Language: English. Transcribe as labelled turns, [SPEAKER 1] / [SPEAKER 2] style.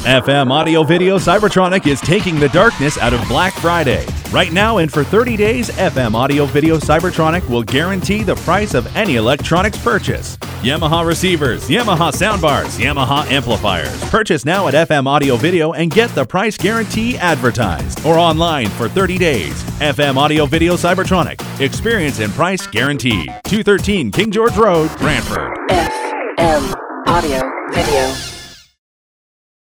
[SPEAKER 1] FM Audio Video Cybertronic is taking the darkness out of Black Friday. Right now and for 30 days, FM Audio Video Cybertronic will guarantee the price of any electronics purchase. Yamaha receivers, Yamaha soundbars, Yamaha amplifiers. Purchase now at FM Audio Video and get the price guarantee advertised or online for 30 days. FM Audio Video Cybertronic. Experience and price guaranteed. 213 King George Road, Brantford.
[SPEAKER 2] FM Audio Video.